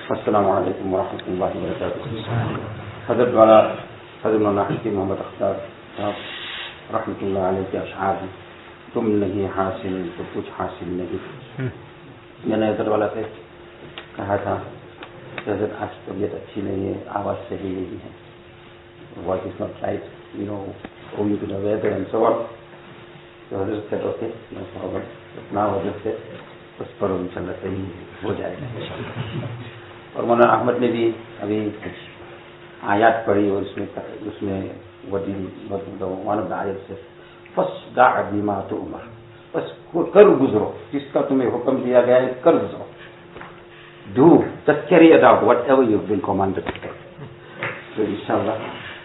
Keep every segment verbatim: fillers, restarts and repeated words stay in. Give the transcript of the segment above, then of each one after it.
Assalamu alaikum wa rahmatullahi wa barakatuh. Hazrat Wala Hazrat Maulana Hakim Muhammad Akhtar साहब रहमतुल्लाह अलैहि के अशआर हैं, तुम नहीं हासिल तो कुछ हासिल नहीं। मैंने हजरत वाला से कहा था कि हजरत आज तबीयत अच्छी नहीं है, आवाज़ सही नहीं है, voice is not right, you know, owing to the weather and so on. तो हजरत से ओके नो प्रॉब्लम, इतना हजरत से उस पर इंशाल्लाह सही हो जाएगा। और मौलाना अहमद ने भी अभी कुछ आयत पढ़ी और उसमें उसमें वन ऑफ द आयत से फस्दा बिमा तुअमर, बस कर गुजरो, जिसका तुम्हें हुक्म दिया गया है कर गुजरो। Do just carry it out whatever you have been commanded. तो इंशाल्लाह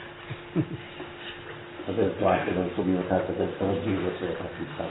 अगर तो आपके लोग को भी बता सके तो जी वैसे का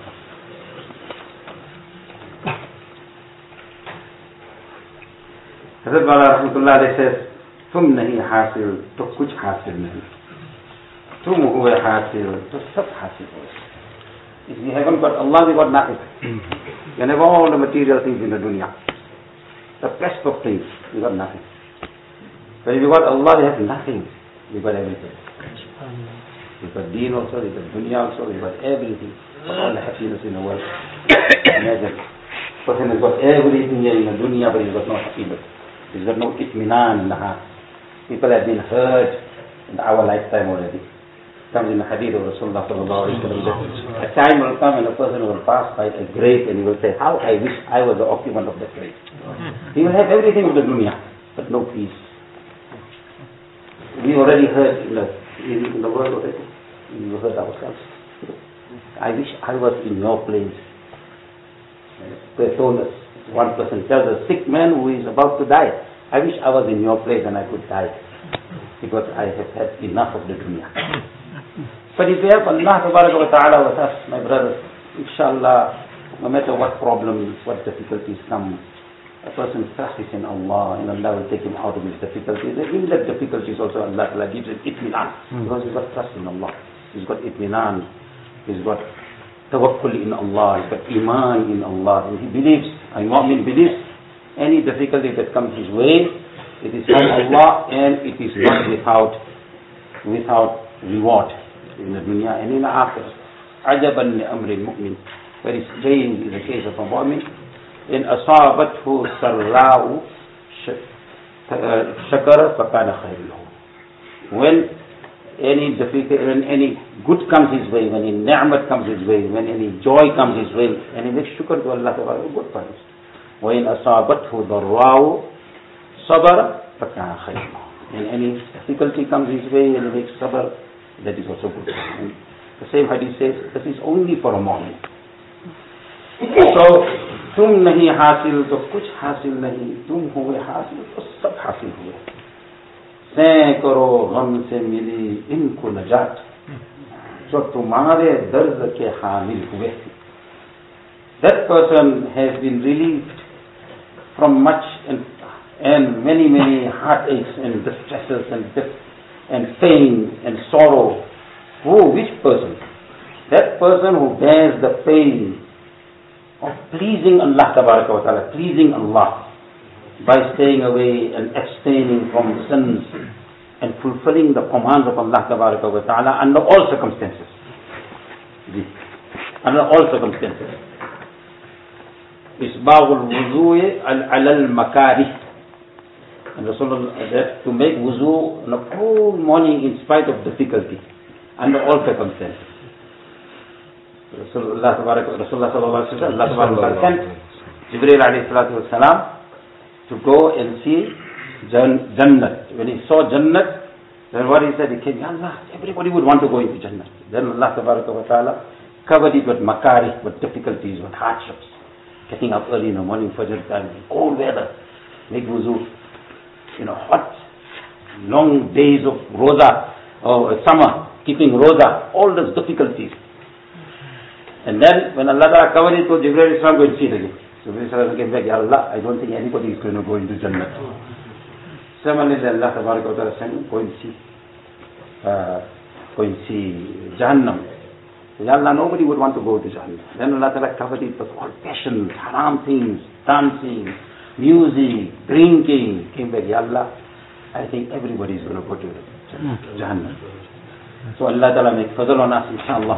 हज़रत वाला रहमतुल्लाह अलैहि से तुम नहीं हासिल तो कुछ हासिल नहीं, तुम हुए हासिल तो सब हासिल हो। If you haven't got Allah, you got nothing. You have all the material things in the dunya, the best of things, you got nothing. But if you got Allah, you have nothing, you got everything. You got deen also, you got dunya also, you got everything, all the happiness in the world. Imagine, person has got everything here in the dunya, but he's got no happiness. He's got no itminan in the heart. People have been hurt in our lifetime already. It comes in the hadith of Rasulullah sallallahu alaihi wasallam. A time will come and a person will pass by a grave and he will say, how I wish I was the occupant of that grave. He will have everything of the dunya, but no peace. We already heard in the, in the world already. We heard ourselves. I wish I was in your place. They told us, one person tells a sick man who is about to die, I wish I was in your place and I could die, because I have had enough of the dunya. But if we have Allah wa ta'ala with us, my brothers, inshallah, no matter what problems, what difficulties come, a person trusts in Allah and Allah will take him out of his difficulties. And in that difficulties also Allah, Allah gives him itminan, because he's got trust in Allah. He's got itminan, he's got tawakkul in Allah, he's got iman in Allah, and he believes, a mu'min believes, any difficulty that comes his way, it is from Allah and it is not without without reward in the dunya and in the akhirah. Ajaban li amri al-mu'min, very strange is the case of a mu'min. In asabathu sarra'u shakara fakana khayran lahu. When any difficulty, when any good comes his way, when any ni'mat comes his way, when any joy comes his way, and he makes shukr to Allah, good for him. وَإِنْ أَصَابَتْهُ ضَرَّاءُ صَبَرَ فَكَانَ خَيْرًا لَهُ. When any difficulty comes his way and he makes sabr, that is also good. And the same hadith says, this is only for a mu'min. So, तुम नहीं हासिल तो कुछ हासिल नहीं, तुम हुए हासिल तो सब हासिल हुए। सैकड़ों गम से मिली इनको नजात, जो तुम्हारे दर्द के हामिल हुए। That person has been relieved from much and, and many, many heartaches and distresses and and pain and sorrow. Who? Which person? That person who bears the pain of pleasing Allah Tabaraka wa Ta'ala, pleasing Allah by staying away and abstaining from sins and fulfilling the commands of Allah Tabaraka wa Ta'ala under all circumstances. Under all circumstances. Isbagul wuzu al makari. And Rasulullah said to make wuzu on a cool morning in spite of difficulty, under all circumstances. Rasulullah Rasulullah sallallahu alaihi wasallam, Allah Tabaraka sent Jibreel alayhi salatu wasalam to go and see Jannat. When he saw Jannat, then what he said, he came, Ya Allah, everybody would want to go into Jannat. Then Allah Tabaraka wa Ta'ala covered it with makari, with difficulties, with hardships. Getting up early in the morning, Fajr time, cold weather, make wuzu, you know, hot, long days of roza, or summer, keeping roza, all those difficulties. And then, when Allah covered it, so Jibreel is not going to see it again. So Jibreel came back, Ya Allah, I don't think anybody is going to go into Jannah. Similarly, Allah Tabaraka wa Ta'ala said, go and see, uh, go and see Jahannam. Ya Allah, nobody would want to go to Jahannam. Then Allah Ta'ala covered it with all passions, haram things, dancing, music, drinking. Came back, Ya Allah, I think everybody is going to go to Jahannam. So Allah Ta'ala make fadl on us, inshallah.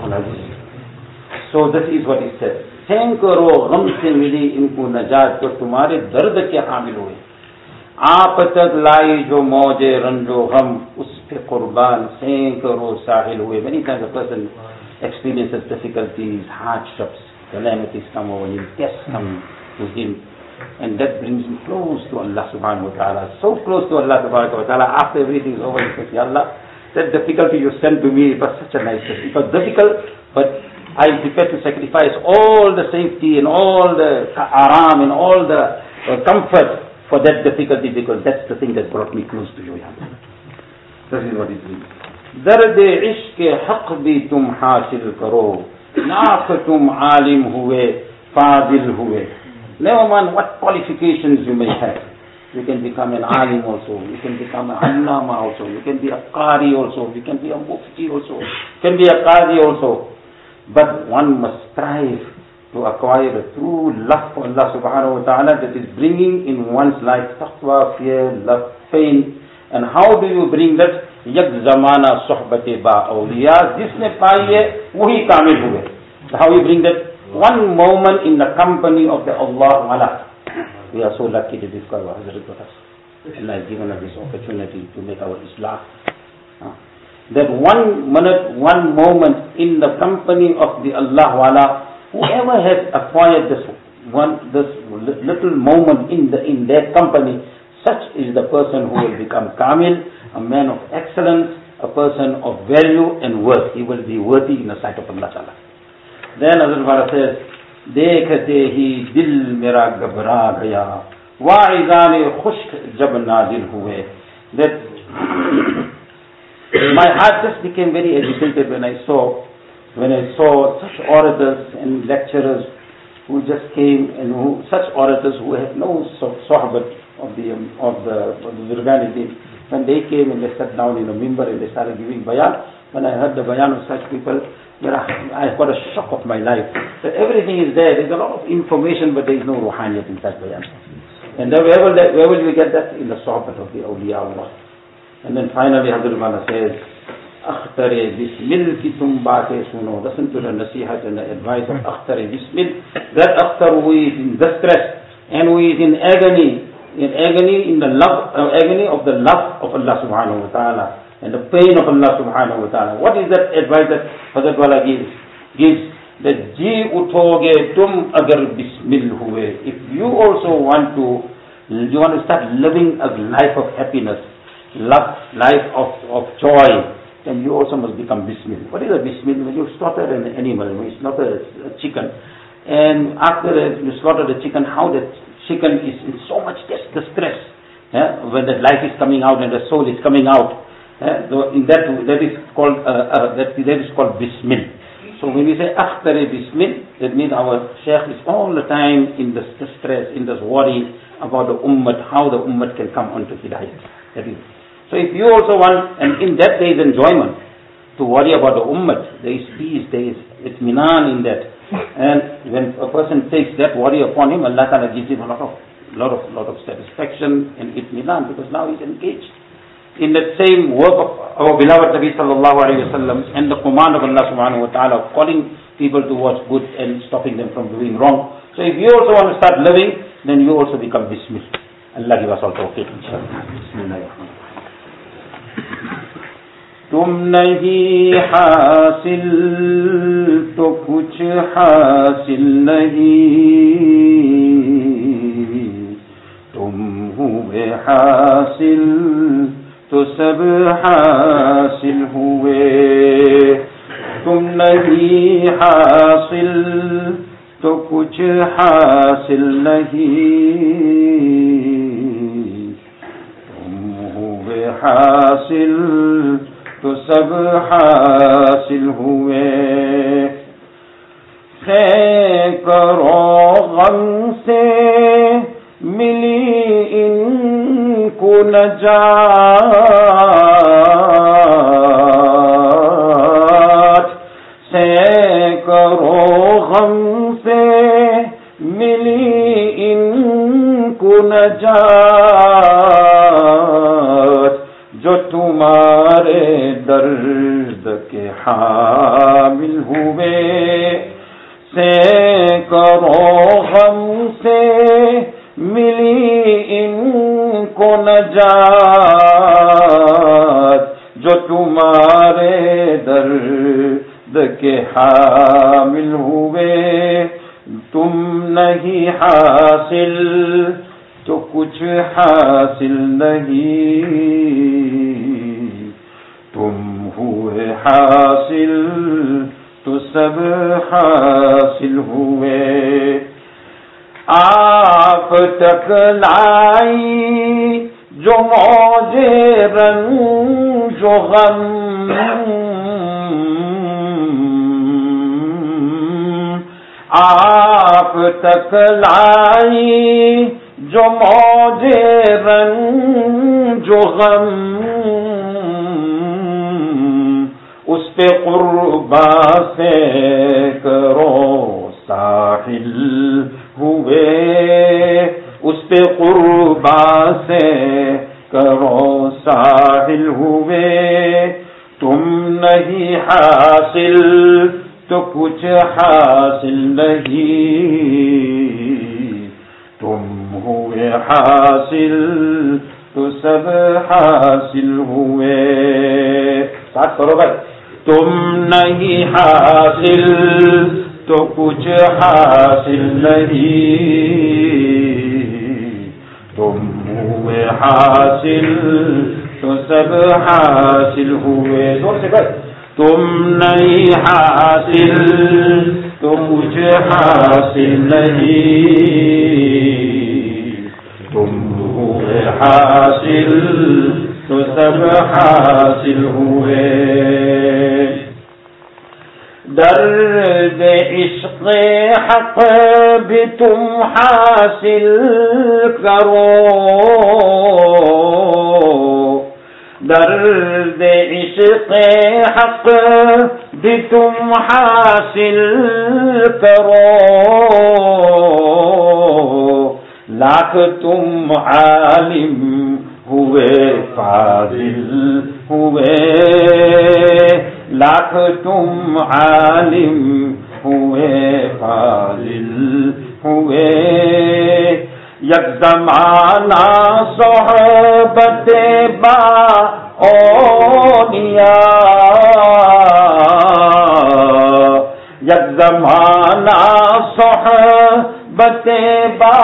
So this is what he said. सैकड़ों गम से मिली इनको नजात तो तुम्हारे दर्द के हामिल हुए आप तक लाई जो मौजे रंजो गम उस पे कुर्बान सैकड़ों साहिल हुए. Many times a person experiences difficulties, hardships, calamities come over him, tests come to him, and that brings him close to Allah subhanahu wa ta'ala, so close to Allah subhanahu wa ta'ala. After everything is over, he says, Ya Allah, that difficulty you sent to me, it was such a nice thing. It was difficult, but I am prepared to sacrifice all the safety and all the aram and all the uh, comfort for that difficulty, because that's the thing that brought me close to you, Ya Allah. This is what it means. दर्द इश्क हक भी तुम हासिल करो नाफ तुम आलिम हुए फाजिल हुए. Never mind what qualifications you may have. You can become an alim also, you can become an allama also, you can be a qari also, you can be a mufti also, you can be a qadi also. But one must strive to acquire a true love for Allah subhanahu wa ta'ala that is bringing in one's life taqwa, fear, love, pain. And how do you bring that? Yak zamana sohbate ba awliya, jisne paiye wahi kamil huwe. How you bring that? One moment in the company of the Allah wala. We are so lucky to discover Hazrat with us. Allah has given us this opportunity to make our Islah. That one minute, one moment in the company of the Allah wala, whoever has acquired this one, this little moment in the in their company, such is the person who will become kamil, a man of excellence, a person of value and worth. He will be worthy in the sight of Allah Ta'ala. Then Hazrat Bala says, देखते ही दिल मेरा घबरा गया वाइज़ाने खुश्क जब नाज़िल हुए. That my heart just became very agitated when I saw when I saw such orators and lecturers who just came, and who such orators who had no sohbat of the um, of the of the Zurgani. When they came and they sat down in a mimbar and they started giving bayan, when I heard the bayan of such people, I got a shock of my life. So everything is there. There's a lot of information, but there is no ruhaniyat in such bayan. And then where will, that, where will we get that? In the sohbat of the awliya Allah. And then finally Hazrat Bala says, Akhtare bismil ki tum baate suno. Listen to the nasihat and the advice of Akhtare bismil. That Akhtar who is in distress and who is in agony, in agony in the love, uh, agony of the love of Allah subhanahu wa ta'ala and the pain of Allah subhanahu wa ta'ala. What is that advice that Hazrat Bala gives? Gives that ji uthoge tum agar bismil huwe. If you also want to, you want to start living a life of happiness, love, life of, of joy, then you also must become bismil. What is a bismil? When you slaughter an animal, when you slaughter a chicken, and after you slaughter the chicken, how that chicken is in so much distress, yeah? When the life is coming out and the soul is coming out, yeah? So in that that is called uh, uh, that that is called bismil. So when we say akhtare bismil, that means our sheikh is all the time in this distress, in this worry about the ummah, how the ummah can come onto hidayah. That is. So if you also want, and in that there is enjoyment, to worry about the ummah, there is peace, there is itminan in that. And when a person takes that worry upon him, Allah Ta'ala gives him a lot of, lot of, lot of satisfaction and itminan, because now he's engaged in that same work of our beloved Nabi Sallallahu Alaihi Wasallam and the command of Allah Subhanahu Wa Ta'ala, calling people towards good and stopping them from doing wrong. So if you also want to start living, then you also become bismil. Allah give us all tawfiq, inshallah. Bismillahirrahmanirrahim. तुम नहीं हासिल तो कुछ हासिल नहीं, तुम हुए हासिल तो सब हासिल हुए. तुम नहीं हासिल तो कुछ हासिल नहीं, तुम हुए हासिल तो सब हासिल हुए. सैकड़ों गम से मिली इनको नजात, सैकड़ों गम से मिली इनको نجات جو تمہارے درد کے حامل ہوئے، سینکڑوں غم سے ملی ان کو نجات جو تمہارے درد کے حامل ہوئے، تم نہیں حاصل تو کچھ حاصل نہیں، تم ہوئے حاصل تو سب حاصل ہوئے۔ آپ تک لائی جو موجے رنج و غم، آپ تک لائی جو موجے رنج و غم، اس پہ قربا سے کرو ساحل ہوئے، اس پہ قربا سے کرو ساحل ہوئے، تم نہیں حاصل تو کچھ حاصل نہیں، تم ہوئے حاصل تو سب حاصل ہوئے۔ ساتھ کرو بھائی، تم نہیں حاصل تو کچھ حاصل نہیں، تم ہوئے حاصل تو سب حاصل ہوئے۔ زور سے بھائی، تم نہیں حاصل تو کچھ حاصل نہیں، تم ہوئے حاصل تو سب حاصل ہوئے۔ درد عشق حق بھی تم حاصل کرو، درد عشق حق بھی تم حاصل کرو، لاکھ تم عالم ہوئے فاضل ہوئے، لاکھ تم عالم ہوئے فاضل ہوئے، یک زمانہ صحبت با اولیاء، یک زمانہ صحبت با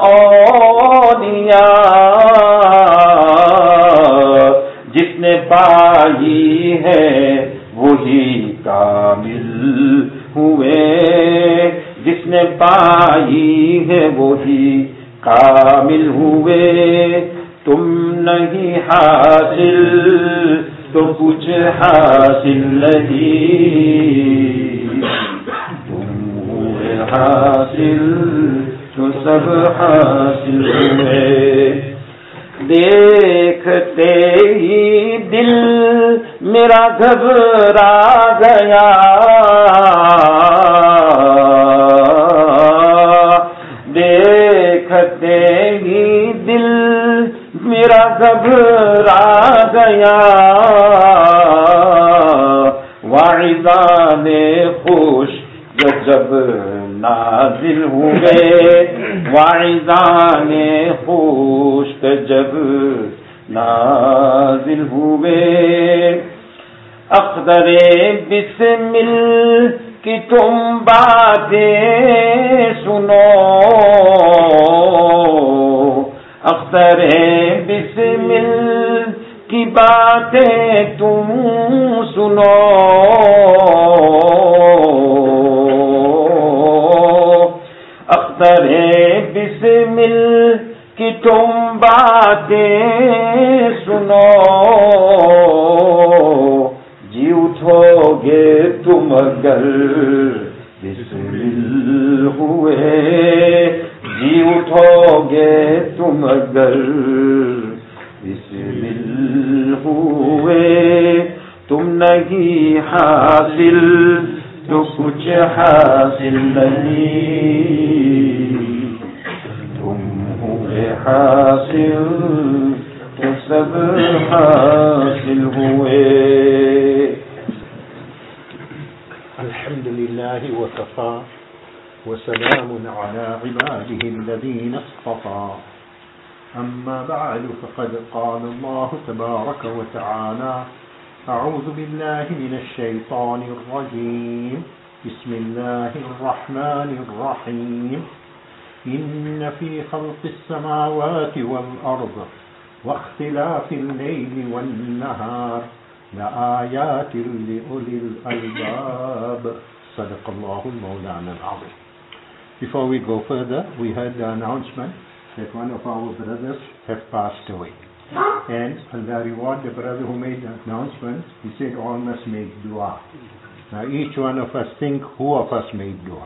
اولیاء، جس نے پائی ہے وہی کامل ہوئے، جس نے پائی ہے وہی کامل ہوئے، تم نہیں حاصل تو کچھ حاصل نہیں، تم ہوئے حاصل تو سب حاصل ہوئے۔ دیکھتے ہی دل میرا گھبرا گیا، دیکھتے ہی دل میرا گھبرا گیا، واعظان خوش جب نازل ہوئے، واعظان خوش جب نازل ہوئے، اختر بسمل کی تم باتیں سنو، اختر بسمل کی باتیں تم سنو، اختر بسمل کی تم باتیں سنو، جی اٹھو گے تم اگر بسمل ہوئے، جی اٹھو گے تم اگر بسمل ہوئے، تم نہیں حاصل تو کچھ حاصل نہیں، تم ہوئے حاصل كالصبر حاصل هو. الحمد لله وكفى وسلام على عباده الذين اصطفى. أما بعد فقد قال الله تبارك وتعالى: أعوذ بالله من الشيطان الرجيم. بسم الله الرحمن الرحيم. إن في خلق السماوات والأرض واختلاف الليل والنهار لآيات لأولي الألباب. صدق الله المولانا العظيم. Before we go further, we heard the announcement that one of our brothers have passed away. And Allah reward the brother who made the announcement. He said all must make dua. Now each one of us think who of us made dua.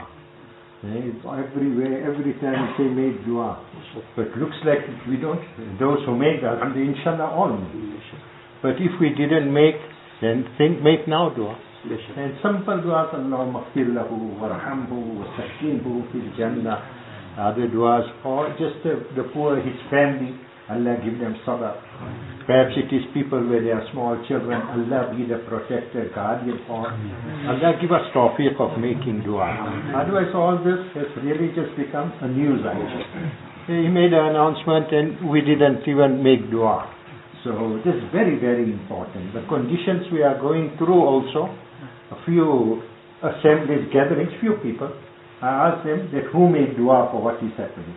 Everywhere, every time we say make dua. But looks like we don't. Those who make that, inshallah all make. But if we didn't make, then think make now dua. And simple du'as, Allahumma ighfir lahu warhamhu wasakkinhu fil jannah. Other du'as, or just the, the poor, his family, Allah give them sabr. Perhaps it is people where they are small children, Allah be the protector, guardian for. Allah give us tawfiq of making dua. Otherwise all this has really just become a news item. He made an announcement and we didn't even make dua. So this is very, very important. The conditions we are going through also, a few assemblies, gatherings, few people, I asked them that who made dua for what is happening.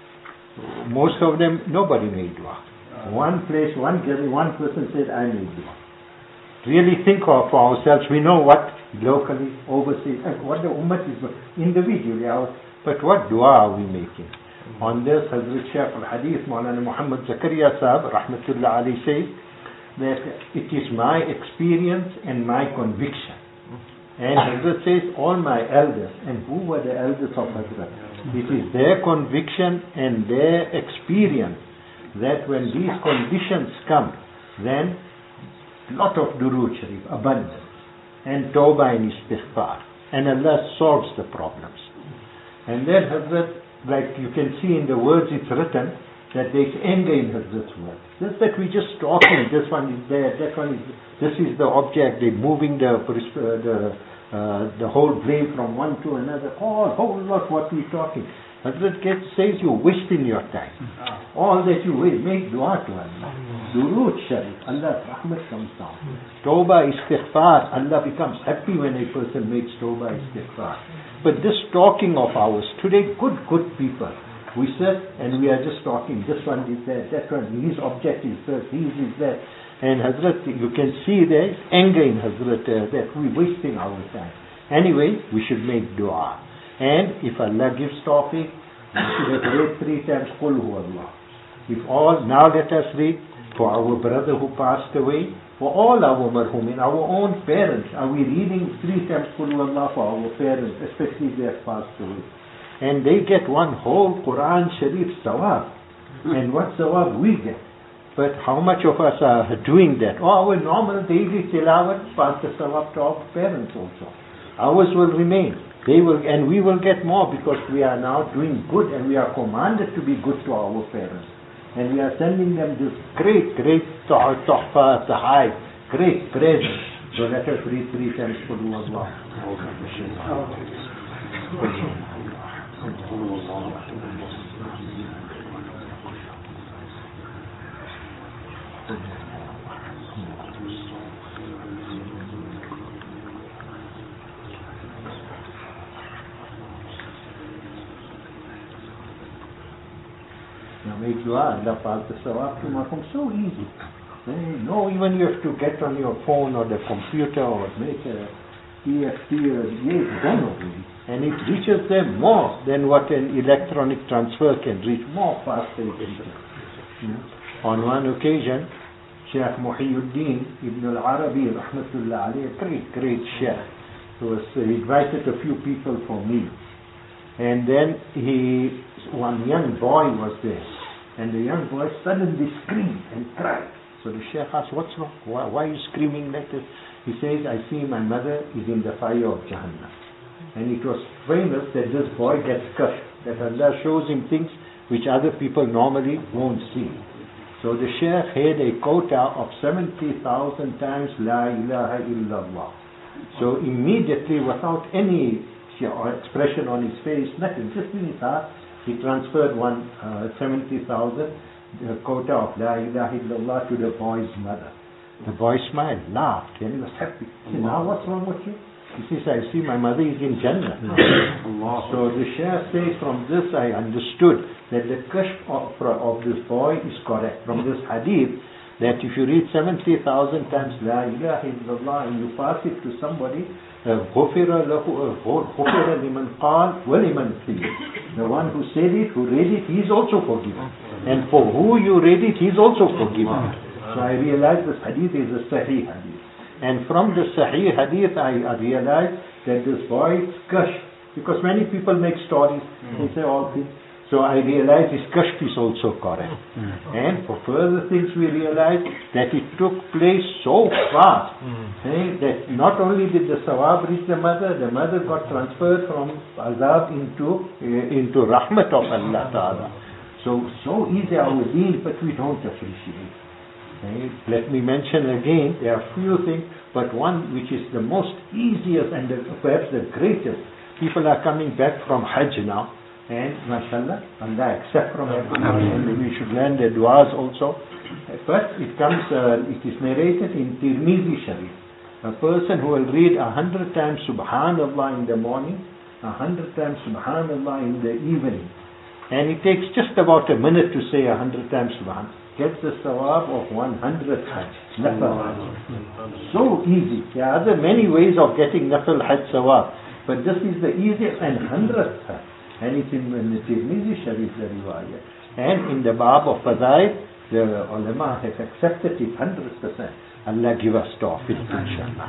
Most of them, nobody made dua. One place, one gathering, one person said, I made dua. Really think of for ourselves. We know what locally, overseas, and what the ummah is individually, but what dua are we making? On this, Hazrat Shaykh al-Hadith, Maulana Muhammad Zakaria Sahib, Rahmatullah alayhi, says that it is my experience and my conviction. And Hazrat says, all my elders, and who were the elders of Hazrat? It is their conviction and their experience that when these conditions come, then lot of durood sharif, abundance, and tawbah and istighfar, and Allah solves the problems. And then Hazrat, like you can see in the words it's written, that there is anger in Hazrat's word. Just that we just talking, this one is there, that one is, this is the object, they're moving the, uh, the Uh, the whole blame from one to another, all whole lot what we talking. Hazrat gets, says you're wasting your time. All that you waste, make dua to Allah. Durood sharif, Allah's rahmat comes down. Tawbah, istighfar, Allah becomes happy when a person makes tawbah, istighfar. But this talking of ours, today good, good people, we sit and we are just talking, this one is there, that one, his object is this, his is that. And Hazrat, you can see there is anger in Hazrat uh, that we're wasting our time. Anyway, we should make dua. And if Allah gives tawfiq, we should have read three times Qul Huwa Allah. If all, now let us read for our brother who passed away, for all our marhumin, our own parents. Are we reading three times Qul Huwa Allah for our parents, especially if they have passed away? And they get one whole Quran Sharif sawab. And what sawab we get? But how much of us are doing that? Oh, our normal daily tilawat pass the sawab to our parents also. Ours will remain. They will, and we will get more because we are now doing good and we are commanded to be good to our parents. And we are sending them this great, great tuhfa, tahai, great present. So let us read three times for Allah. Now make dua, Allah pass the sawab to Makum, so easy. No, even you have to get on your phone or the computer or make a E F T or it's done already. And it reaches them more than what an electronic transfer can reach, more faster it can reach. Hmm. On one occasion, Shaykh Muhyiddin Ibn al-Arabi, rahmatullah alayhi, a great, great Shaykh, was uh, invited a few people for me. And then he, one young boy was there. And the young boy suddenly screamed and cried. So the Shaykh asked, what's wrong? Why, why are you screaming like this? He says, I see my mother is in the fire of Jahannam. And it was famous that this boy gets cursed, that Allah shows him things which other people normally won't see. So the Shaykh had a quota of seventy thousand times La ilaha illallah. So immediately, without any expression on his face, nothing, just in his heart, he transferred one uh, seventy thousand uh, quota of La ilaha illallah to the boy's mother. The boy smiled, laughed, and he was happy. He said, now what's wrong with you? He says, I see my mother is in Jannah. So the Shaykh says, from this I understood that the kashf of, of this boy is correct. From this hadith, that if you read seventy thousand times La ilaha illallah and you pass it to somebody, غُفِرَ لَهُ غُفِرَ لِمَنْ قَالْ وَلِمَنْ قِيلَ. The one who said it, who read it, he is also forgiven. And for who you read it, he is also forgiven. So I realized this hadith is a Sahih hadith. And from the Sahih hadith, I, I realized that this boy's kashf, because many people make stories, mm. they say all things. So I realized his kashf is also correct. Mm. And for further things we realized that it took place so fast mm. eh, that not only did the sawab reach the mother, the mother got transferred from azab into, uh, into rahmat of Allah Ta'ala. So, so easy our deen, but we don't appreciate. Let me mention again, there are few things, but one which is the most easiest and the, perhaps the greatest. People are coming back from Hajj now, and mashallah, Allah accept from everyone, and we should learn the du'as also. But it comes, uh, it is narrated in Tirmidhi Sharif. A person who will read a hundred times Subhanallah in the morning, a hundred times Subhanallah in the evening, and it takes just about a minute to say a hundred times Subhanallah, gets the sawab of one hundred Hajj. Nafal Hajj. So easy. There are other many ways of getting Nafal Hajj sawab, but this is the easiest and hundredth Hajj. And it's in the Tirmidhi Sharif, the riwayah. And in the Bab of Fadail, the ulama have accepted it one hundred percent. Allah give us tawfiq, inshallah.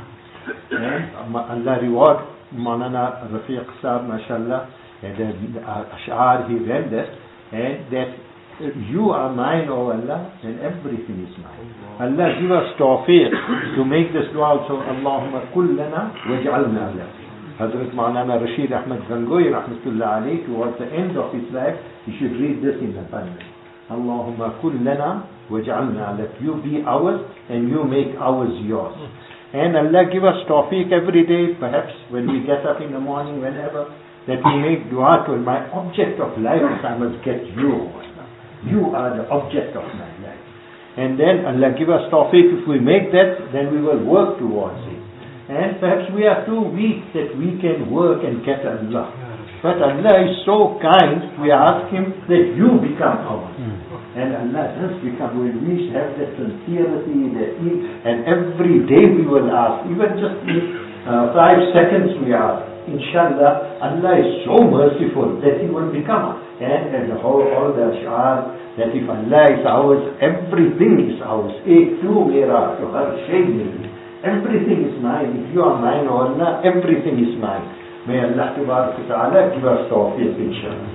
And Allah reward Maulana Rafiq Saab, mashallah, and the ash'ar he read that, and that you are mine, O Allah, and everything is mine. Allah give us tawfiq to make this dua also. Allahumma kullana waj'alna lak. Hazrat Maulana Rashid Ahmad Gangohi rahmatullah alayhi, towards the end of his life, he should read this in abundance. Allahumma kullana waj'alna lak. You be ours and you make ours yours. And Allah give us tawfiq every day, perhaps when we get up in the morning, whenever, that we make dua to my object of life is I must get you. You are the object of my life. And then Allah give us tawfiq. If we make that, then we will work towards it. And perhaps we are too weak that we can work and get Allah. But Allah is so kind, we ask Him that you become ours. And Allah does become, when we have that sincerity, that we, and every day we will ask, even just uh, five seconds we ask. Inshallah, Allah is so merciful that He will become. And as a whole, all the ash'ar, that if Allah is ours, everything is ours. Ek tu mera, to har shay meri. Everything is mine. If you are mine, O Allah, everything is mine. May Allah Ta'ala give us tawfiq, inshallah.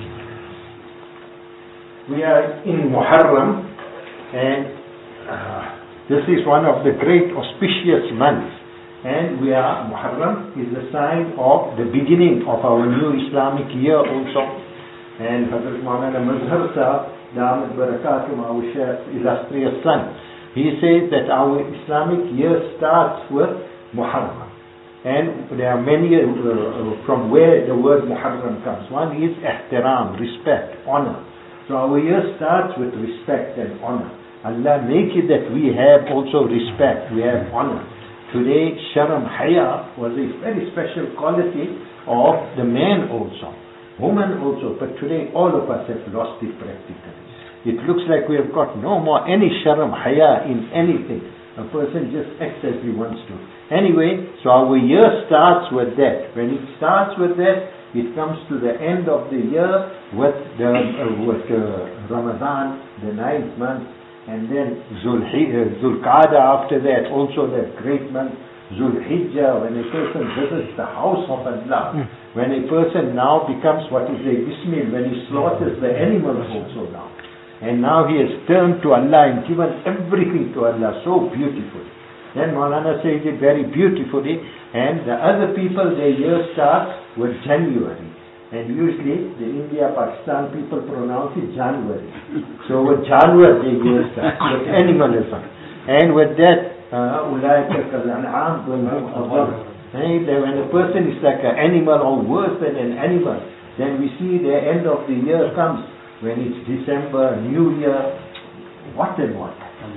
We are in Muharram, and uh, this is one of the great auspicious months. And we are, Muharram is the sign of the beginning of our new Islamic year also. And Hazrat Maulana Mazhar Sahib, Damat Barakatum, our Shaykh, illustrious son, he says that our Islamic year starts with Muharram. And there are many, uh, from where the word Muharram comes. One is ihtiram, respect, honor. So our year starts with respect and honor. Allah make it that we have also respect, we have honor. Today, Sharam Haya was a very special quality of the man also, woman also, but today all of us have lost it practically. It looks like we have got no more any Sharam Haya in anything. A person just acts as he wants to. Anyway, so our year starts with that. When it starts with that, it comes to the end of the year with the uh, with uh, Ramadan, the ninth month. And then Zulqa'dah after that, also that great month, Zulhijjah, when a person visits the house of Allah, mm. when a person now becomes what is a Bismil, when he slaughters the animals also now. And now he has turned to Allah and given everything to Allah so beautifully. Then Maulana says it very beautifully. And the other people, their year starts with January. And usually the India, Pakistan people pronounce it January. So with January they use that, with animalism. And with that, أولئك كالأنعام بل هم أضل. When a person is like an animal or worse than an animal, then we see the end of the year comes, when it's December, New Year, what and what.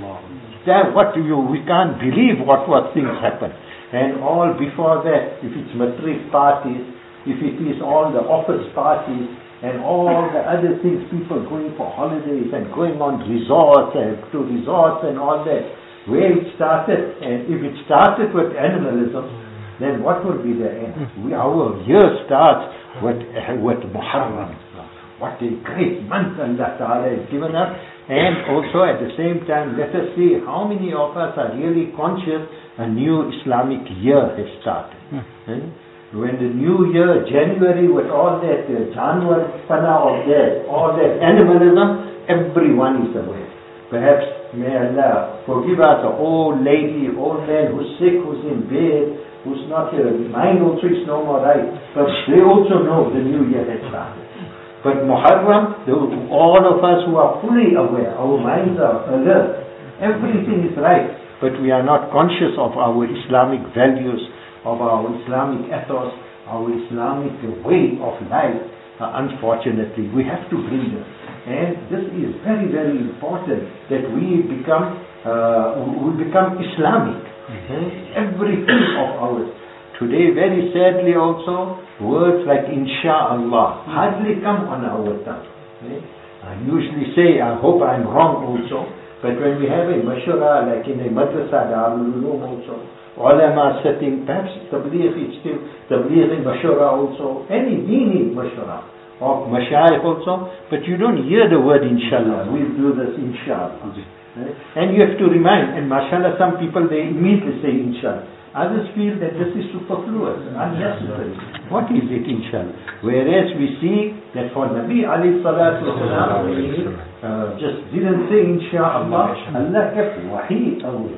That what you, we can't believe what what things happen. And all before that, if it's matric parties, if it is all the office parties and all the other things, people going for holidays and going on resorts and to resorts and all that, where it started, and if it started with animalism, then what will be the end? We, our year starts with, with Muharram. What a great month Allah Ta'ala has given us. And also at the same time, let us see how many of us are really conscious a new Islamic year has started. Hmm? When the new year, January, with all that uh, January fana of that, all that animalism, everyone is aware. Perhaps, may Allah forgive us, an old lady, old man who's sick, who's in bed, who's not here. Mind also is no more right. But they also know the new year has started. But Muharram, the, all of us who are fully aware, our minds are alert, everything is right. But we are not conscious of our Islamic values, of our Islamic ethos, our Islamic way of life. Uh, unfortunately, we have to bring this. And this is very, very important that we become, uh, we become Islamic. Mm-hmm. Everything of ours. Today, very sadly also, words like Insha'Allah hardly come on our tongue. Okay? I usually say, I hope I'm wrong also, but when we have a mashura, like in a madrasa, Darul Ulum also, ulama setting, perhaps tabligh is still, tabligh mashura also, any dini mashura, of mashayikh also, but you don't hear the word inshallah. We'll do this inshallah. And you have to remind, and mashallah, some people they immediately say inshallah. Others feel that this is superfluous, unnecessary. What is it, inshallah? Whereas we see that for Nabi alayhi salatu wasalam, uh, just didn't say insha'Allah, Allah kept wahi away.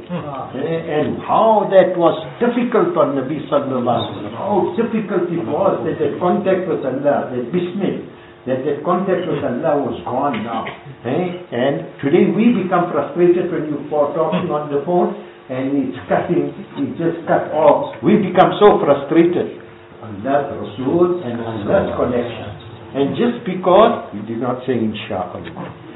And how that was difficult on Nabi sallallahu alayhi wa sallam, how difficult it was that that contact with Allah, that bismillah, that that contact with Allah was gone now. And today we become frustrated when you are talking on the phone, and it's cutting, it just cut off. We become so frustrated. Allah's Rasul and Allah's connection. And just because we did not say Insha'Allah.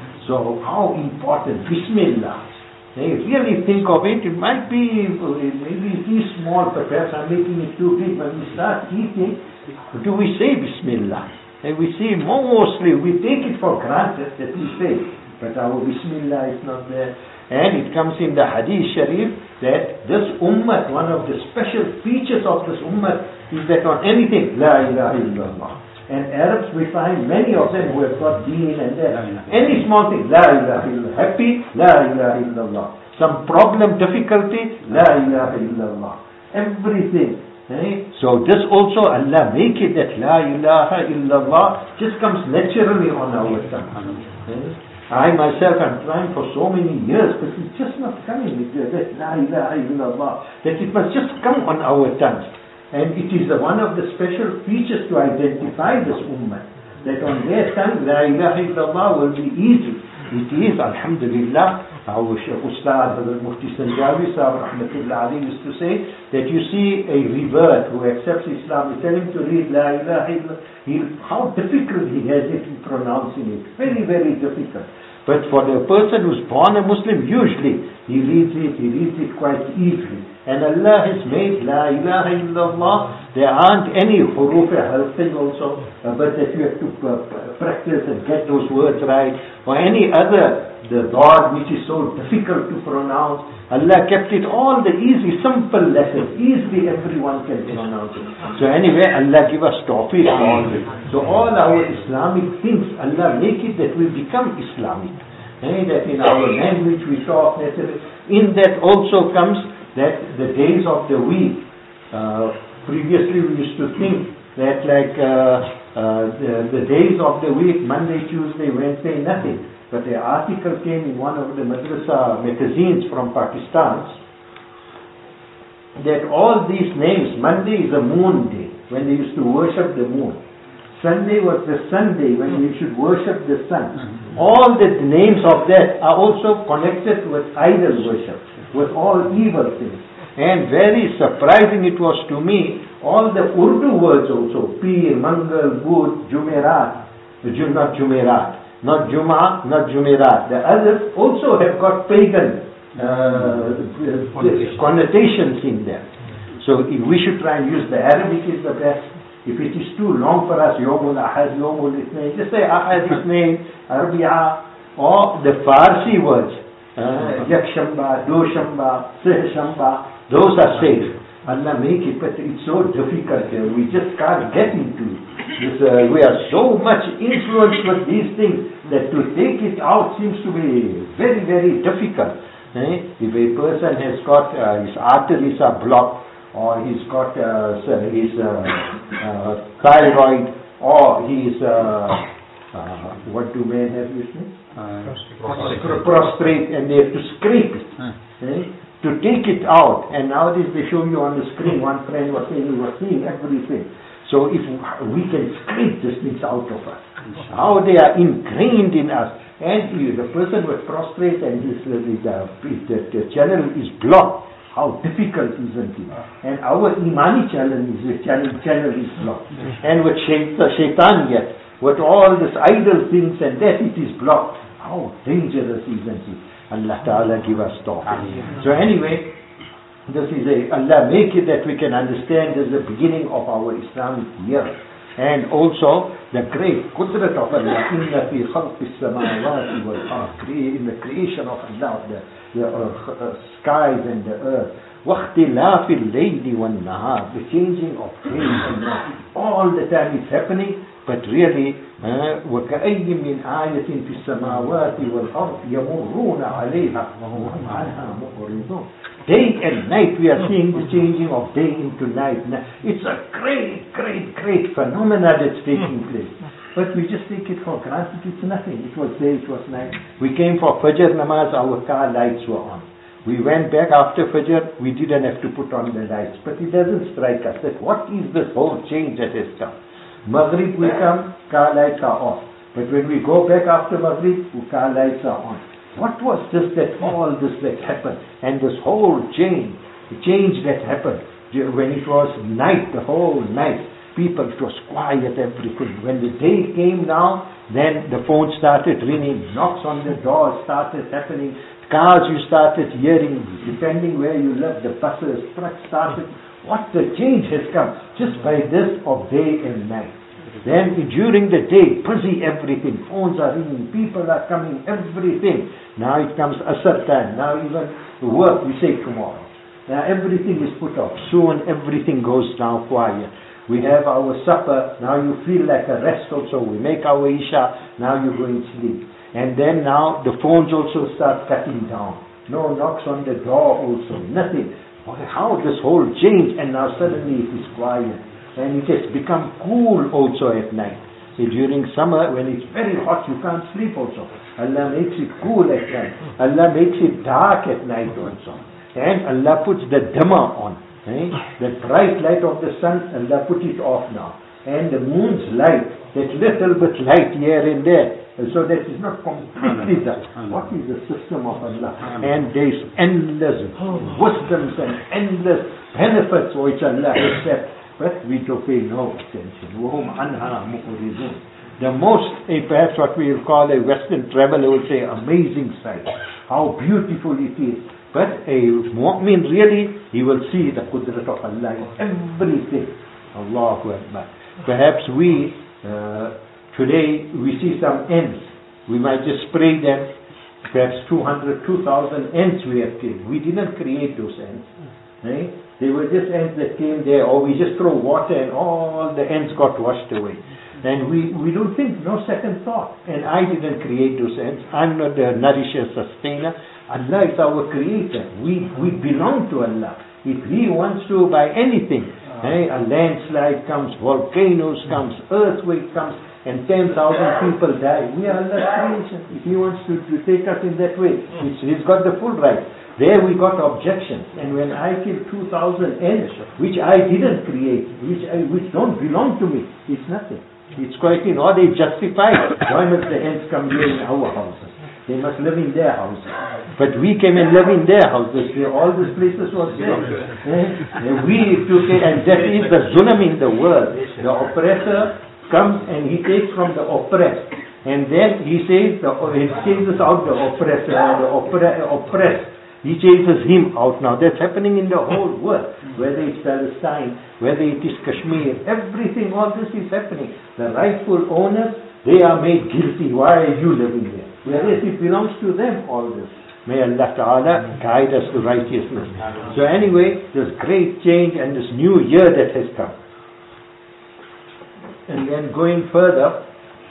So how important Bismillah. If you really think of it, it might be, maybe it is small, but perhaps I'm making it too big. When we start eating, do we say Bismillah? And we see mostly, we take it for granted that we say, but our Bismillah is not there. And it comes in the Hadith Sharif that this ummah, one of the special features of this ummah is that on anything, La ilaha illallah. And Arabs, we find many of them who have got deen and that. Any small thing, La ilaha illallah. Happy, La ilaha illallah. Some problem, difficulty, La ilaha illallah. Everything. Eh? So this also, Allah make it that La ilaha illallah just comes naturally on our tongue. Eh? I myself am trying for so many years, but it's just not coming. It's that La ilaha illallah, that it must just come on our tongues. And it is one of the special features to identify this ummah, that on their tongue La ilaha illallah will be easy. It is, alhamdulillah, our Shaykh Ustad, Hazrat Mufti Sanjawi Sahib Rahmatullah Ali used to say that you see a revert who accepts Islam, you tell him to read La ilaha illallah, how difficult he has it in pronouncing it. Very, very difficult. But for the person who's born a Muslim, usually he reads it, he reads it quite easily. And Allah has made La ilaha illallah, there aren't any huruf halqin also, uh, but that you have to uh, practice and get those words right, or any other, the God which is so difficult to pronounce. Allah kept it all the easy, simple letters, easily everyone can pronounce it. So anyway, Allah give us tawfiq for all this. So all our Islamic things, Allah make it that we become Islamic. Eh, that in our language we talk, in that also comes that the days of the week. Uh, previously we used to think that like uh, uh, the, the days of the week, Monday, Tuesday, Wednesday, nothing. But the article came in one of the madrasa magazines from Pakistan that all these names, Monday is a moon day, when they used to worship the moon. Sunday was the Sunday when we should worship the sun. All the names of that are also connected with idol worship, with all evil things. And very surprising it was to me, all the Urdu words also, Pir, Mangal, Bud, Jumerat, not Jumerat, not Juma, not Jumerat. The others also have got pagan uh, connotations in them. So if we should try and use the Arabic is the best. If it is too long for us, Yawmul Ahad, Yawmul Ithnain, just say Ahad, Ithnain, Arbi'a, or the Farsi words, uh, Yakshamba, Doshamba, Sehshamba, those are safe. Allah make it, but it's so difficult here. We just can't get into this. Uh, we are so much influenced with these things that to take it out seems to be very, very difficult. Eh? If a person has got, uh, his arteries are blocked, or he's got uh, his uh, uh, thyroid, or he's uh, uh, what do men have usually? Uh, prostrate. prostrate, and they have to scrape it huh. eh? to take it out. And nowadays they show you on the screen. One friend was saying he was seeing everything. So if we can scrape these things out of us, how they are ingrained in us. And if the person was prostrate and his uh, the, the channel is blocked, how difficult isn't it? And our Imani channel is, channel, channel is blocked. And with shaitan yet, with all these idle things and that it is blocked. How dangerous isn't it? Allah Ta'ala give us tawfiq. So anyway, this is a, Allah make it that we can understand this is the beginning of our Islamic year. And also the great qudrat of Allah, inna fi khalqi as-samawati wal ard, in the creation of Allah, the, the uh, skies and the earth, واختلاف الليل والنهار, the changing of day and night, all the time it's happening. But really, وكأي من آية في السماوات والأرض يمرون عليها وهم عنها معرضون. Day and night we are seeing the changing of day into night. It's a great, great, great phenomena that's taking place. But we just take it for granted. It's nothing. It was day, it was night. We came for Fajr namaz, our car lights were on. We went back after Fajr, we didn't have to put on the lights. But it doesn't strike us that what is this whole change that has come? Maghrib we come, car lights are off. But when we go back after Maghrib, car lights are on. What was this that all this that happened? And this whole change, the change that happened, when it was night, the whole night, people, it was quiet, everything. When the day came now, then the phone started ringing, knocks on the door started happening, cars you started hearing, depending where you live, the buses, trucks started. What the change has come just by this of day and night. Then during the day, busy everything. Phones are ringing, people are coming, everything. Now it comes Asr time. Now even the work we say tomorrow. Now everything is put off. Soon everything goes now quiet. We have our supper. Now you feel like a rest also. We make our Isha. Now you go and sleep. And then now the phones also start cutting down. No knocks on the door also. Nothing. How this whole change, and now suddenly it is quiet. And it has become cool also at night. See, during summer, when it's very hot, you can't sleep also. Allah makes it cool at night. Allah makes it dark at night also. And Allah puts the dimmer on. Eh? The bright light of the sun, Allah put it off now. And the moon's light, that little bit light here and there, so that it's not completely dark. What is the system of Allah? And there's endless wisdoms and endless benefits which Allah has set, but we don't pay no attention. وَهُمْ عَنْهَا مُعْرِضُونَ. The most, eh, perhaps what we will call a Western traveler would say, amazing sight. How beautiful it is. But a mu'min really, he will see the qudrat of Allah in everything. Allahu Akbar. Perhaps we, uh, today, we see some ants. We might just spray them. Perhaps two hundred, two thousand ants we have killed. We didn't create those ants. Right? They were just ants that came there. Or we just throw water and all the ants got washed away. And we, we don't think, no second thought. And I didn't create those ants. I'm not the nourisher, sustainer. Allah is our creator. We, we belong to Allah. If He wants to by anything, hey, a landslide comes, volcanoes comes, earthquake comes, and ten thousand people die. We are Allah's creation. If He wants to, to take us in that way, it's, He's got the full right. There we got objections. And when I kill two thousand ants, which I didn't create, which I, which don't belong to me, it's nothing. It's quite in order, they justify it. Why must the ants come here in our houses? They must live in their houses. But we came and live in their houses. All these places was there. Eh? We took it, and that is the zulm in the world. The oppressor comes and he takes from the oppressed. And then he says, the, he chases out the oppressor, the oppre- oppressed. He chases him out now. That's happening in the whole world. Whether it's Palestine, whether it is Kashmir, everything, all this is happening. The rightful owners, they are made guilty. Why are you living here? Whereas it belongs to them, all this. May Allah Ta'ala guide us to righteousness. So anyway, this great change and this new year that has come. And then going further,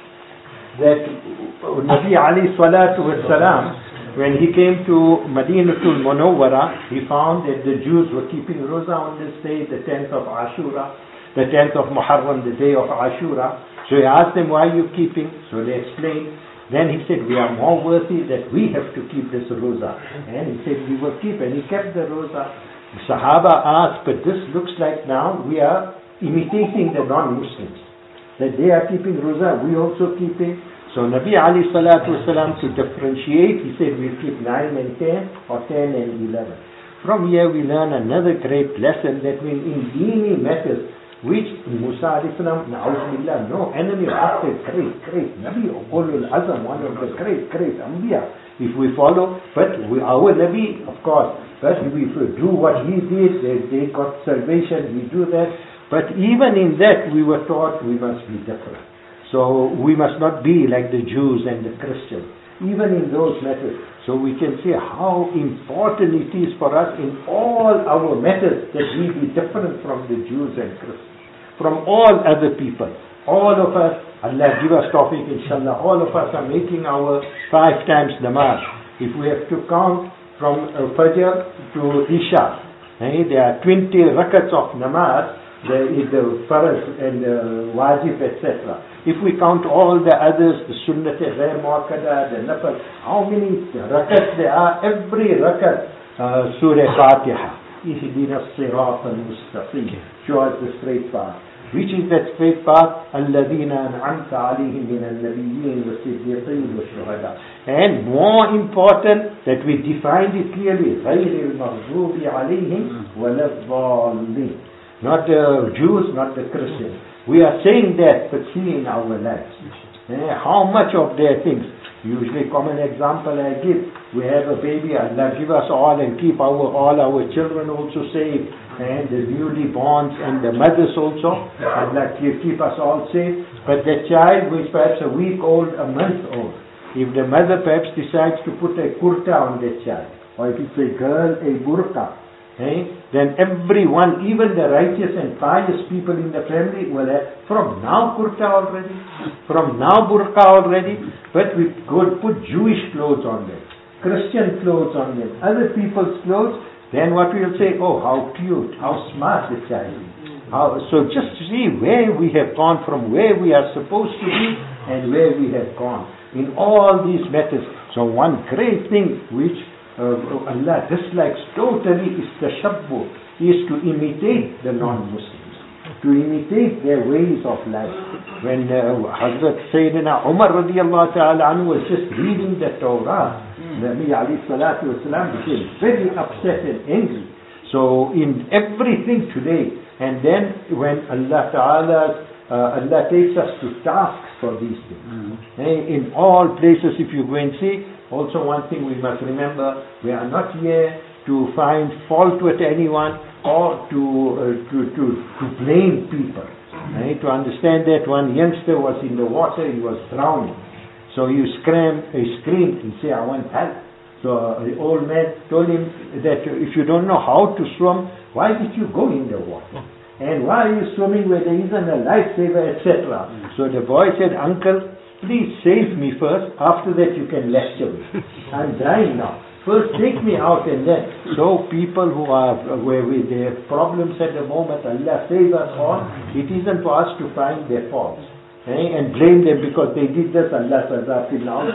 that Nabi alayhi salatu was salam, when he came to Madinatul Munawwara, he found that the Jews were keeping Roza on this day, the tenth of Ashura, the tenth of Muharram, the day of Ashura. So he asked them, why are you keeping? So they explained. Then he said, we are more worthy that we have to keep this Roza. And he said, we will keep. And he kept the Roza. The Sahaba asked, but this looks like now we are imitating the non-Muslims. That they are keeping Roza, we also keeping. So Nabi alayhi salatu wasalam, to differentiate, he said we'll keep nine and ten, or ten and eleven. From here we learn another great lesson, that when in dini matters, which Musa alayhi salam, na'udzubillah, no enemy after great, great Nabi, Ulul Azam, one of the great, great Anbiya. If we follow, but we, our Nabi, of course, but if we do what he did, they, they got salvation, we do that. But even in that we were taught we must be different. So we must not be like the Jews and the Christians, even in those matters. So we can see how important it is for us in all our matters that we be different from the Jews and Christians, from all other people. All of us, Allah give us tawfiq inshallah, all of us are making our five times namaz. If we have to count from uh, Fajr to Isha, eh, there are twenty rakats of namaz. There is the faraz and the wajib, et cetera. If we count all the others, the sunnat, ghair muakkada, the nafal, how many rakats there are? Every rakat, uh, Surah Fatiha. Ihdina as-sirat al-mustaqim. Show us the straight path. Which is that straight path? Alladhina an'amta alayhim min al-nabiyyin wa-siddiqin wa-shuhada. And more important, that we defined it clearly. غَيْرِ الْمَغْضُوبِ عَلَيْهِمْ وَلَا الضَّالِّينَ. Not the Jews, not the Christians. We are saying that, but see in our lives. Eh, how much of their things? Usually, common example I give, we have a baby, Allah give us all and keep our all our children also safe, and the newly born and the mothers also, Allah keep, keep us all safe. But the child who is perhaps a week old, a month old, if the mother perhaps decides to put a kurta on that child, or if it's a girl, a burqa, Eh? then everyone, even the righteous and pious people in the family will have, from now kurta already, from now burqa already, but we go put Jewish clothes on them, Christian clothes on them, other people's clothes, then what we'll say, oh how cute, how smart the child is. How, so just see where we have gone from where we are supposed to be and where we have gone in all these matters. So one great thing which Uh, Allah dislikes totally is tashabbuh, is to imitate the non-Muslims, to imitate their ways of life. When uh, Hazrat Sayyidina Umar radiallahu ta'ala anhu was just reading the Torah, Nabi alayhi salatu wasalam became very upset and angry. So in everything today, and then when Allah ta'ala uh, Allah takes us to task for these things. Mm-hmm. In all places, if you go and see, also one thing we must remember, we are not here to find fault with anyone or to uh, to, to to blame people. Right? To understand that one youngster was in the water, he was drowning. So you scream, he screamed and said, I want help. So uh, the old man told him that if you don't know how to swim, why did you go in the water? And why are you swimming where there isn't a lifesaver, et cetera. So the boy said, Uncle, please save me first. After that you can lecture me. I'm dying now. First take me out and then. So people who are where we they have problems at the moment, Allah save us all. It isn't for us to find their faults eh? and blame them because they did this. Allah says, that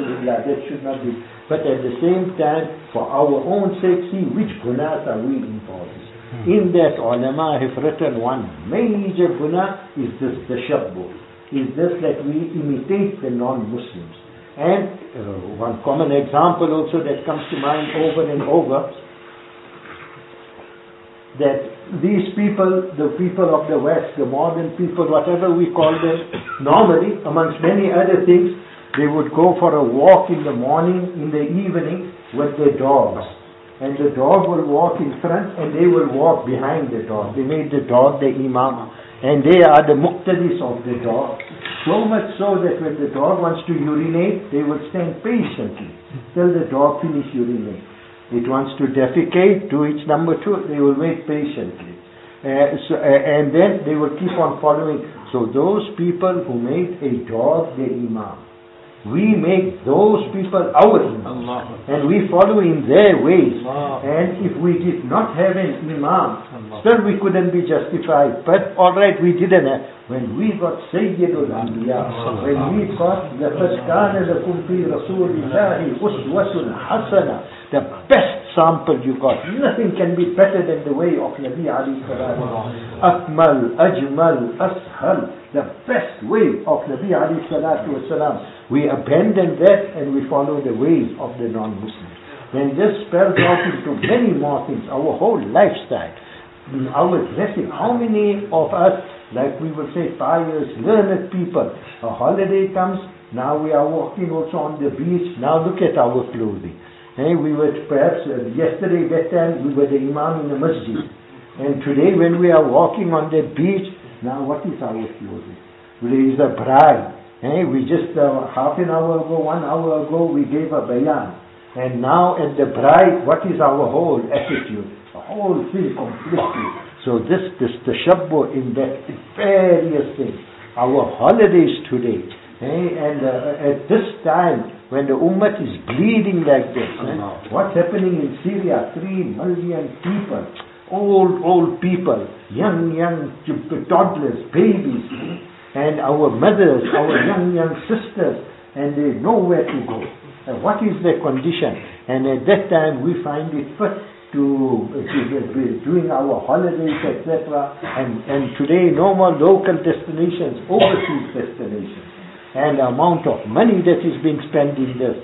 should not be. But at the same time, for our own sake, see which gunas are we involved. In that, ulama have written one major guna is this tashabbuh, is this, that we imitate the non-Muslims. And uh, one common example also that comes to mind over and over, that these people, the people of the West, the modern people, whatever we call them, normally, amongst many other things, they would go for a walk in the morning, in the evening, with their dogs. And the dog will walk in front and they will walk behind the dog. They made the dog the imam. And they are the muqtadis of the dog. So much so that when the dog wants to urinate, they will stand patiently till the dog finish urinating. It wants to defecate, do its number two, they will wait patiently. Uh, so, uh, and then they will keep on following. So those people who made a dog their imam, we make those people our imam. And we follow in their ways. Allah. And if we did not have an imam, Allah, still we couldn't be justified. But alright, we didn't have. When we got Sayyidul Anbiya, when we got لَقَدْ كَانَ لَكُمْ فِي رَسُولِ اللَّهِ أُسْوَةٌ حَسَنَةٌ, the best sample you got. Nothing can be better than the way of Nabi alayhi salatu. Akmal, Ajmal, Ashal, the best way of Nabi alayhi salatu wasalam. We abandon that and we follow the ways of the non-Muslims. Then this spells out into many more things. Our whole lifestyle, our dressing. How many of us, like we will say, pious, learned people, a holiday comes, now we are walking also on the beach, now look at our clothing. Hey, we were perhaps, uh, yesterday that time, we were the imam in the masjid. And today when we are walking on the beach, now what is our clothing? There is a bride. Hey, we just, uh, half an hour ago, one hour ago, we gave a bayan. And now at the bride, what is our whole attitude? The whole thing completely. So this, this tashabbuh in that various things. Our holidays today. Hey, and uh, at this time, when the ummah is bleeding like this, eh, what's happening in Syria? Three million people, old, old people, young, young toddlers, babies, and our mothers, our young, young sisters, and they know where to go. Uh, what is their condition? And at that time, we find it fit to, to be doing our holidays, et cetera. And, and today, no more local destinations, overseas destinations. And the amount of money that is being spent in this.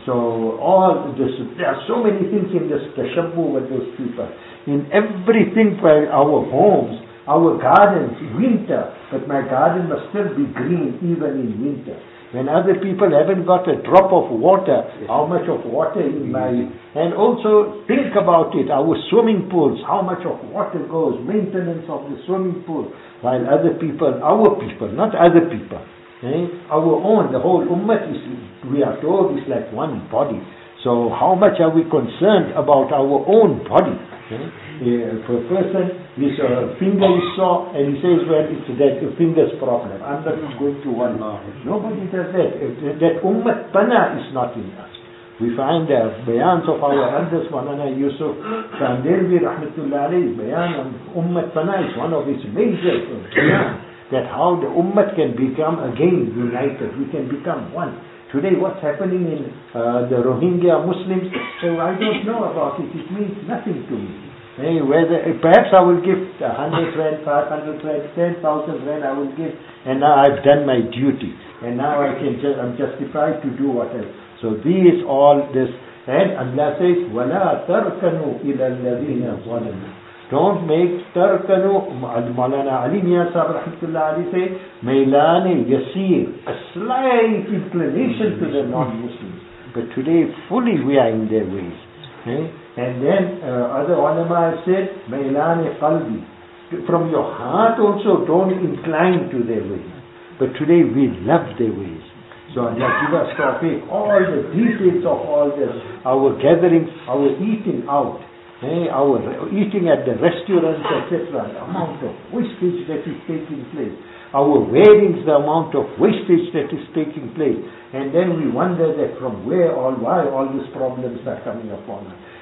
So all this, there are so many things in this tashabbuh with those people. In everything for our homes, our gardens, winter, but my garden must still be green even in winter. When other people haven't got a drop of water, how much of water in my... And also think about it, our swimming pools, how much of water goes, maintenance of the swimming pool, while other people, our people, not other people, eh? Our own, the whole ummah is, we are told, is like one body. So how much are we concerned about our own body? Eh? If a person, his uh, finger is sore and he says, well, it's that finger's problem, I'm not going to one. Nobody does that. That ummah pana is not in us. We find the bayans of our elders, Maulana Yusuf Kandilvi Rahmatullah alayhi, bayan on ummah pana is one of its major bayans, that how the ummah can become again united, we can become one. Today what's happening in uh, the Rohingya Muslims, so I don't know about it, it means nothing to me. Hey, whether, perhaps I will give a hundred rand, five hundred rand, ten thousand rand I will give, and now I've done my duty, and now I can ju- I'm justified to do whatever. So these all this, and Allah says, وَلَا تَرْكَنُوا إِلَى الَّذِينَ ظَلَمُوا. Don't make tarkanu, Maulana Ali Mian Sahib Rahmatullah Ali say, Mailani Yasir, a slight inclination to the non-Muslims. But today fully we are in their ways. Okay? And then uh, other ulama have said, Mailani Qalbi. From your heart also don't incline to their ways. But today we love their ways. So Allah give us tawfiq, all the details of all this, our gatherings, our eating out, eh, our eating at the restaurants, et cetera, the amount of wastage that is taking place, our weddings, the amount of wastage that is taking place, and then we wonder that from where or why all these problems are coming upon us.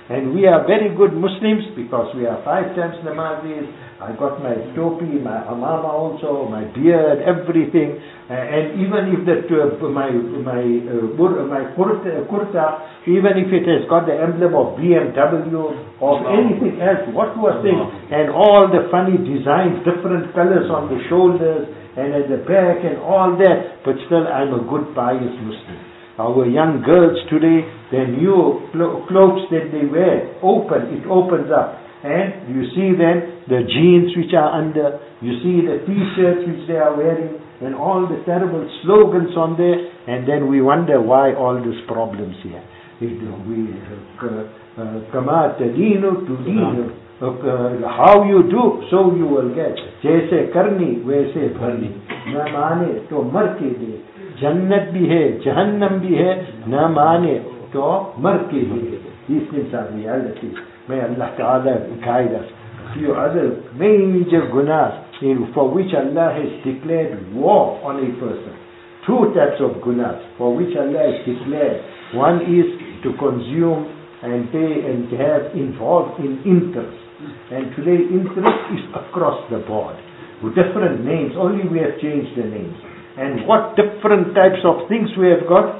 And we are very good Muslims because we are five times namazis. I got my topi, my amama also, my beard, everything. Uh, and even if that uh, my my uh, bur- my kurta, kurta, even if it has got the emblem of B M W or anything else, what was it? And all the funny designs, different colors on the shoulders and at the back and all that. But still, I'm a good pious Muslim. Our young girls today, their new clo- clothes that they wear, open, it opens up. And you see then the jeans which are under, you see the t-shirts which they are wearing, and all the terrible slogans on there, and then we wonder why all these problems here. We, kama tadinu tudinu, how you do, so you will get. Jaise karni, waise bharni. Na maane, to mar ke de. Jannat bhi hai, Jahannam bhi hai, na maane, to mar ke de. These things are realities. May Allah Ta'ala guide us. A few other major gunas for which Allah has declared war on a person. Two types of gunas for which Allah has declared. One is to consume and pay and to have involved in interest. And today interest is across the board. With different names, only we have changed the names. And what different types of things we have got?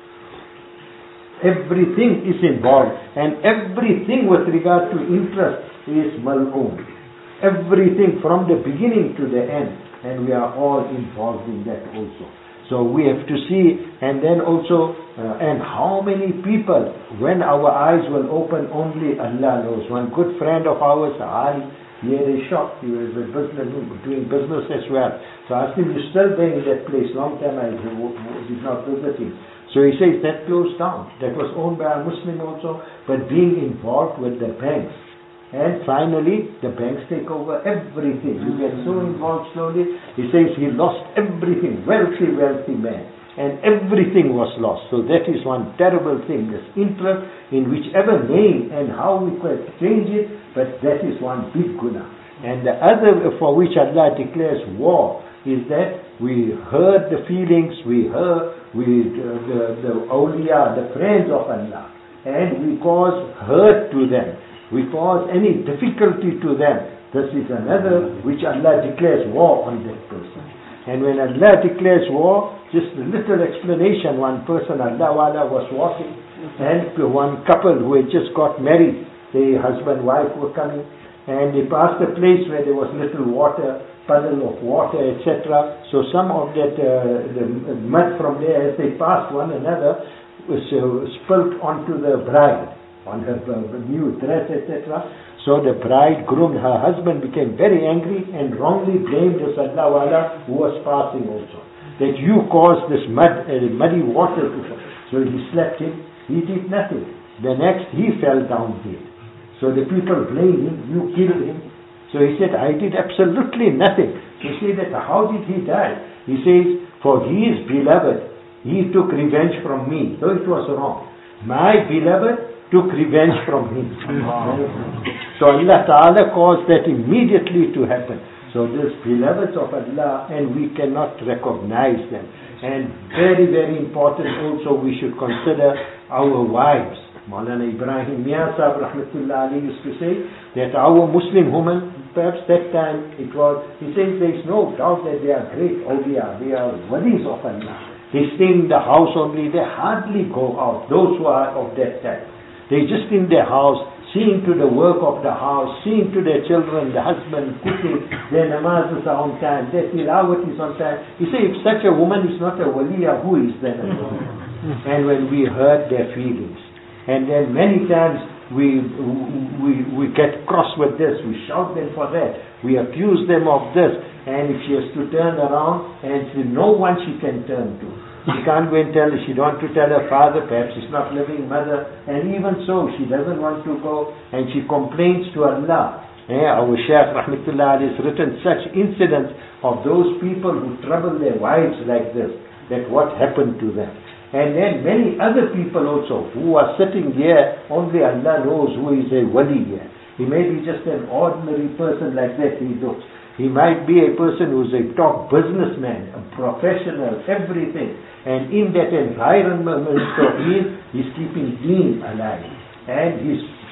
Everything is involved, and everything with regard to interest is mal'oon. Everything from the beginning to the end, and we are all involved in that also. So we have to see, and then also, uh, and how many people, when our eyes will open, only Allah knows. One good friend of ours, Ali, he had a shop, he was a business, doing business as well. So I asked him, you still there in that place? Long time I did not visit him. So he says that closed down. That was owned by a Muslim also, but being involved with the banks. And finally, the banks take over everything. You get so involved slowly. He says he lost everything. Wealthy, wealthy man. And everything was lost. So that is one terrible thing. This interest in whichever name and how we could change it, but that is one big guna. And the other for which Allah declares war is that we hurt the feelings, we hurt we, uh, the, the awliya, the friends of Allah, and we cause hurt to them, we cause any difficulty to them. This is another which Allah declares war on that person. And when Allah declares war, just a little explanation, one person, Allah Wala, was walking, and one couple who had just got married, the husband and wife were coming, and they passed a place where there was little water, puddle of water, et cetera. So some of that uh, the mud from there, as they passed one another, was uh, spilled onto the bride, on her uh, new dress, et cetera. So the bridegroom, her husband, became very angry and wrongly blamed this Allah Wala who was passing also. That you caused this mud, uh, muddy water to her. So he slapped him. He did nothing. The next, he fell down dead. So the people blamed him. You killed him. So he said, I did absolutely nothing. He said that, how did he die? He says, for he is beloved. He took revenge from me. Though it was wrong. My beloved took revenge from him. So Allah Ta'ala caused that immediately to happen. So these beloveds of Allah, and we cannot recognize them. And very, very important also, we should consider our wives. Maulana Ibrahim Mia Sahib Rahmatullah Ali used to say that our Muslim women, perhaps that time it was, he says there is no doubt that they are great awliya, they are walis of Allah. They stay in the house only, they hardly go out, those who are of that type. They just in their house, seeing to the work of the house, seeing to their children, the husband, cooking, their namazes are on time, their tilawat is on time. You say, if such a woman is not a waliya, who is then a waliya? And when we hurt their feelings, and then many times we, we, we get cross with this, we shout them for that, we accuse them of this, and if she has to turn around, and see no one she can turn to. She can't go and tell her, she don't want to tell her father, perhaps she's not living mother, and even so, she doesn't want to go, and she complains to Allah. Eh, our Shaykh Rahmatullah has written such incidents of those people who trouble their wives like this, that what happened to them. And then many other people also, who are sitting here, only Allah knows who is a wali here. He may be just an ordinary person like that he looks. He might be a person who's a top businessman, a professional, everything. And in that environment of his, he's keeping deen alive. And he's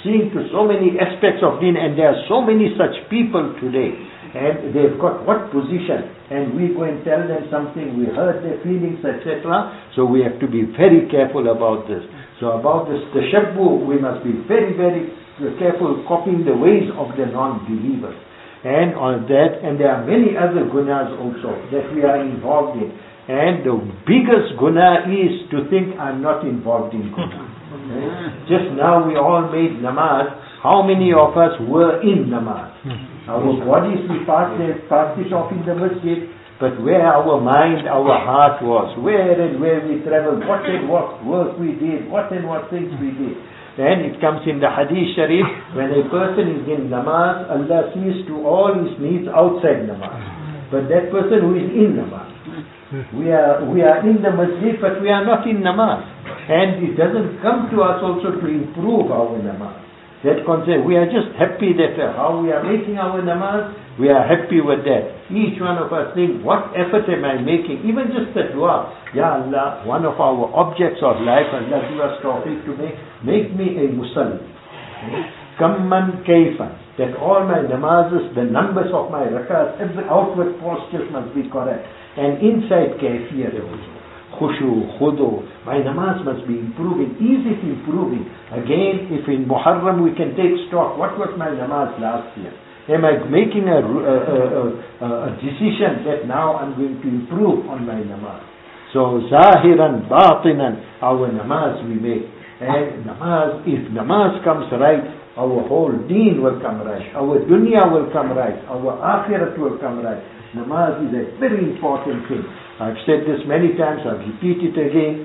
seeing to so many aspects of deen, and there are so many such people today, and they've got what position, and we go and tell them something, we hurt their feelings, et cetera. So we have to be very careful about this. So about this tashabbuh, we must be very, very careful copying the ways of the non-believers. And on that, and there are many other gunas also that we are involved in. And the biggest guna is to think I'm not involved in guna. Okay? Just now we all made namaz. How many of us were in namaz? Our bodies, we passed it, passed it off in the masjid, but where our mind, our heart was, where and where we traveled, what and what work we did, what and what things we did. Then it comes in the Hadith Sharif, when a person is in namaz, Allah sees to all his needs outside namaz. But that person who is in namaz, we are we are in the masjid, but we are not in namaz. And it doesn't come to us also to improve our namaz. That concept, we are just happy that uh, how we are making our namaz, we are happy with that. Each one of us think, what effort am I making? Even just the dua. Ya Allah, one of our objects of life, Allah give us tawfiq to make, make me a musalli. Kamman kaifan. That all my namazes, the numbers of my rakats, every outward postures must be correct. And inside kaifiyat also. Khushu, khudu, my namaz must be improving. Is it improving? Again, if in Muharram we can take stock, what was my namaz last year? Am I making a, a, a, a, a decision that now I'm going to improve on my namaz? So, zahiran, batinan, our namaz we make. And namaz, if namaz comes right, our whole deen will come right. Our dunya will come right. Our akhirat will come right. Namaz is a very important thing. I've said this many times, I'll repeat it again.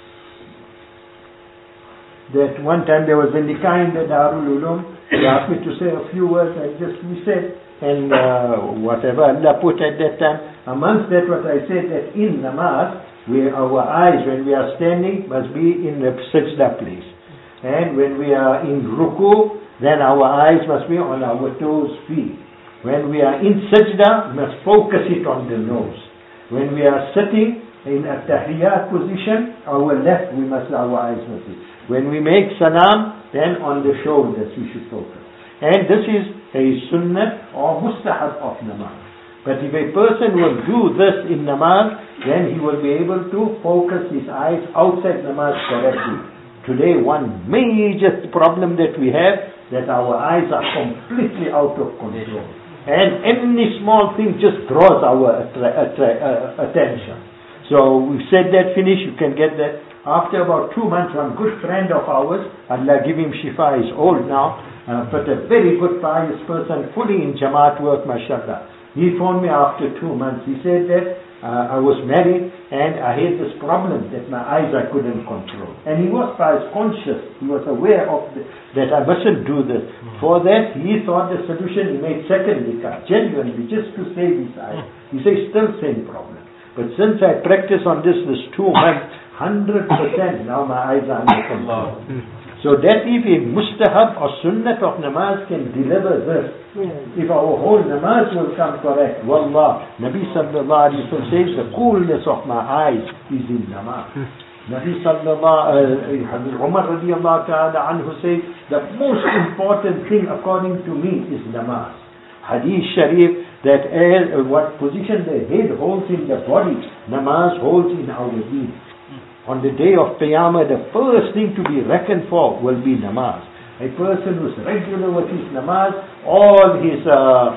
That one time there was a nikah in the Darul Ulum. They asked me to say a few words. I just, we said, and uh, whatever Allah put at that time. Amongst that what I said, that in namaz, we, our eyes when we are standing must be in the sajda place. And when we are in ruku, then our eyes must be on our toes, feet. When we are in sajda, we must focus it on the nose. When we are sitting in a tahiyyat position, our left, we must, our eyes must be. When we make salam, then on the shoulders we should focus. And this is a sunnah or mustahab of namaz. But if a person will do this in namaz, then he will be able to focus his eyes outside namaz correctly. Today, one major problem that we have, that our eyes are completely out of control. And any small thing just draws our attra- attra- uh, attention. So we said that, finish, you can get that. After about two months, one good friend of ours, Allah give him shifa, is old now, uh, but a very good pious person, fully in Jamaat work, mashallah. He phoned me after two months. He said that uh, I was married and I had this problem that my eyes I couldn't control. And he was pious conscious. He was aware of the, that I mustn't do this. For that, he thought the solution, he made second nikah, genuinely, just to save his eyes. He says, still same problem. But since I practice on this, this two months, one hundred percent now my eyes are under control. So that if a mustahab or sunnat of namaz can deliver this, if our whole namaz will come correct, wallah, Nabi sallallahu alayhi wa sallam says the coolness of my eyes is in namaz. Nabi sallallahu alayhi wa Umar radiallahu ta'ala anhu says the most important thing according to me is namaz. Hadith Sharif, that uh, what position the head holds in the body, namaz holds in our deen. On the day of Qiyamah, the first thing to be reckoned for will be namaz. A person who is regular with his namaz, all his, uh,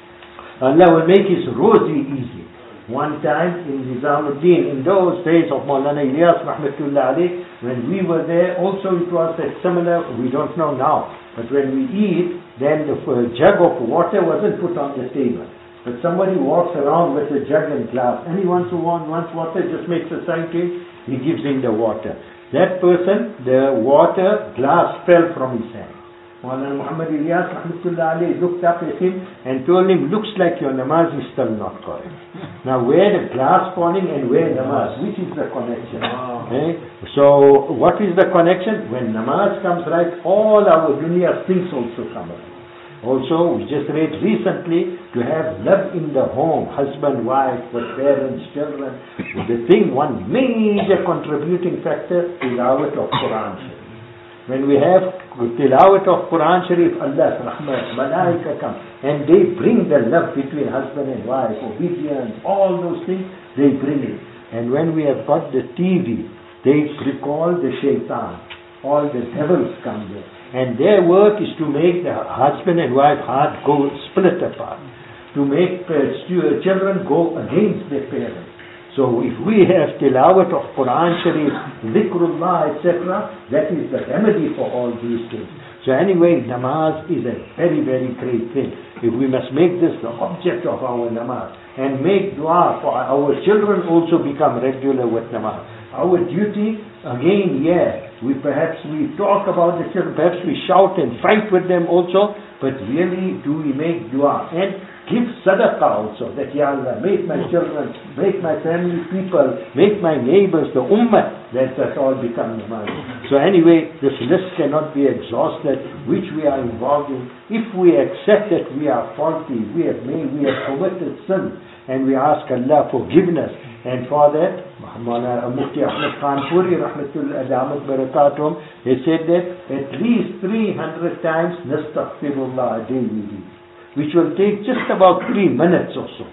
Allah will make his rosy easy. One time in Nizamuddin, in those days of Maulana Ilyas rahmatullah alayh, when we were there, also it was a similar, we don't know now, but when we eat, then the uh, jug of water wasn't put on the table. But somebody walks around with a jug and glass. Anyone who wants water just makes a sign to him, he gives him the water. That person, the water glass fell from his hand. Maulana Muhammad Ilyas rahmatullah alayhi looked up at him and told him, looks like your namaz is still not correct. Now where the glass falling and where namaz, which is the connection? Okay? So what is the connection? When namaz comes right, all our dunya things also come right. Also, we just read recently, to have love in the home, husband, wife, with parents, children. The thing, one major contributing factor is our of Quran. When we have with tilawat of Quran Sharif, Allah's rahmat, malaika come, and they bring the love between husband and wife, obedience, all those things, they bring it. And when we have got the T V, they recall the shaitan, all the devils come there. And their work is to make the husband and wife heart go split apart, to make uh, children go against their parents. So if we have tilawat of Quran Sharif, zikrullah, et cetera, that is the remedy for all these things. So anyway, namaz is a very, very great thing. If we must make this the object of our namaz, and make dua for our children also become regular with namaz. Our duty, again, yeah, we perhaps we talk about the children, perhaps we shout and fight with them also, but really do we make dua and give sadaqah also, that Ya Allah, make my children, make my family people, make my neighbors, the ummah, that that all become namaz. So anyway, this list cannot be exhausted, which we are involved in. If we accept that we are faulty, we have made, we have committed sin, and we ask Allah forgiveness, and for that, Mufti Ahmed Khanpuri, Rahmatullah Damat Barakatum, he said that at least three hundred times, Nastaghfirullah daily, which will take just about three minutes or so.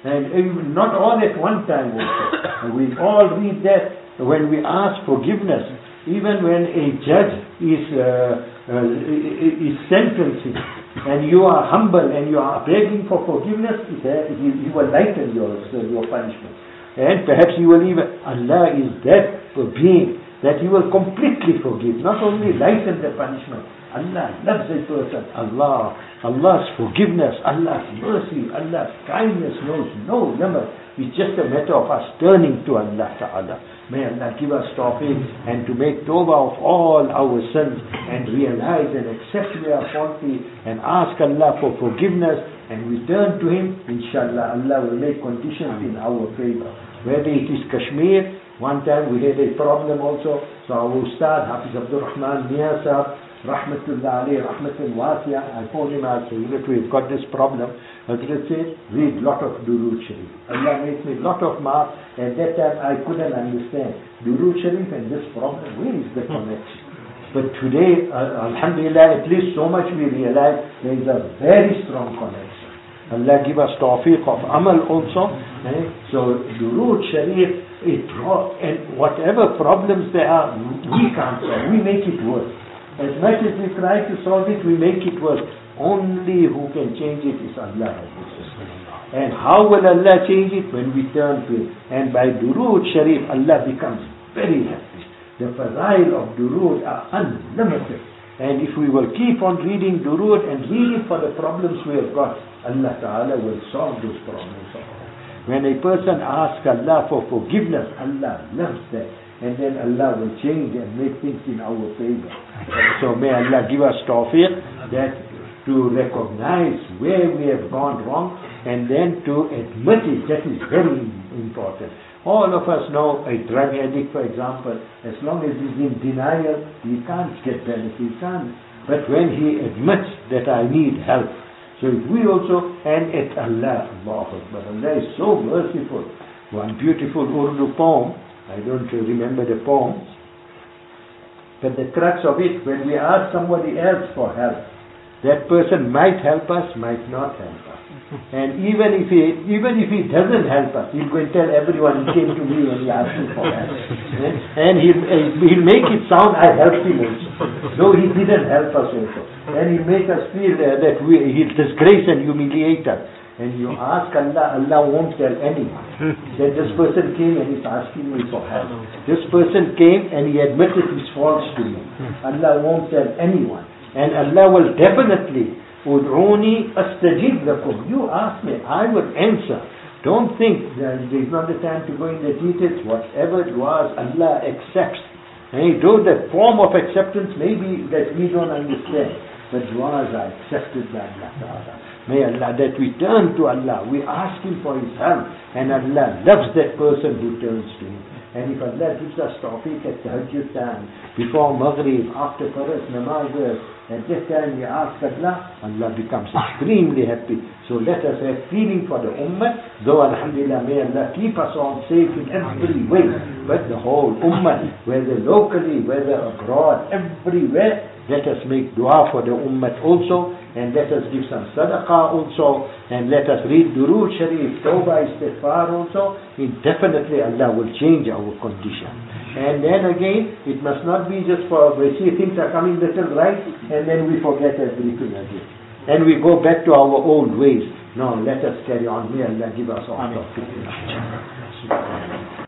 And not all at one time also. And we all read that when we ask forgiveness, even when a judge is, uh, uh, is sentencing, and you are humble and you are begging for forgiveness, he will lighten your, your punishment. And perhaps you will even, Allah is that being that He will completely forgive, not only lighten the punishment. Allah loves a person. Allah, Allah's forgiveness, Allah's mercy, Allah's kindness knows no limit. It's just a matter of us turning to Allah Ta'ala. May Allah give us tawfiq and to make tawbah of all our sins and realize and accept we are faulty and ask Allah for forgiveness and we turn to Him. Inshallah, Allah will make conditions in our favor. Whether it is Kashmir, one time we had a problem also. So our Ustad, Hafiz Abdul Rahman Mia Sahab, Rahmatullah alayhi, Rahmatul Wasiya, I phoned him, I said, look, we've got this problem. Hazrat said, read lot of Durood Sharif. Allah made me lot of marks. At that time I couldn't understand Durood Sharif and this problem. Where is the connection? But today, uh, Alhamdulillah, at least so much we realize there is a very strong connection. Allah give us tawfiq of amal also. Eh? So Durood Sharif, it brought, and whatever problems there are, we can't solve. We make it worse. As much as we try to solve it, we make it worse. Only who can change it is Allah. And how will Allah change it? When we turn to Him. And by Durood Sharif, Allah becomes very happy. The fadail of Durood are unlimited. And if we will keep on reading Durood and reading for the problems we have got, Allah Ta'ala will solve those problems. When a person asks Allah for forgiveness, Allah loves that. And then Allah will change and make things in our favor. So may Allah give us tawfiq that to recognize where we have gone wrong and then to admit it. That is very important. All of us know a drug addict, for example, as long as he's in denial, he can't get benefit, he can't. But when he admits that I need help, so if we also, and at Allah, Allah Akbar, Allah is so merciful. One beautiful Urdu poem, I don't remember the poem, but the crux of it, when we ask somebody else for help, that person might help us, might not help us. And even if he even if he doesn't help us, he'll go and tell everyone he came to me and he asked me for help. And he'll, he'll make it sound I helped him also, though he didn't help us also. And he'll make us feel uh, that we, he'll disgrace and humiliate us. And you ask Allah, Allah won't tell anyone that this person came and is asking me for help. This person came and he admitted his faults to me. Allah won't tell anyone. And Allah will definitely, Ud'uni astajib lakum. You ask me, I will answer. Don't think, there is not the time to go in the details. Whatever du'as Allah accepts. And though the form of acceptance may be that we don't understand, but du'as are accepted by Allah Ta'ala. May Allah, that we turn to Allah, we ask Him for His help, and Allah loves that person who turns to Him. And if Allah gives us tawfiq at tahajjud time, before Maghrib, after Faraj Namaz, at that time we ask Allah, Allah becomes extremely happy. So let us have feeling for the Ummah, Though alhamdulillah, may Allah keep us all safe in every way. But the whole ummah, whether locally, whether abroad, everywhere, let us make dua for the ummah also, and let us give some sadaqah also, and let us read Durood Sharif, Tawbah, Istighfar also. It definitely Allah will change our condition. And then again, it must not be just for, we see things are coming little right, and then we forget everything again. And we go back to our old ways. No, let us carry on. May Allah give us all.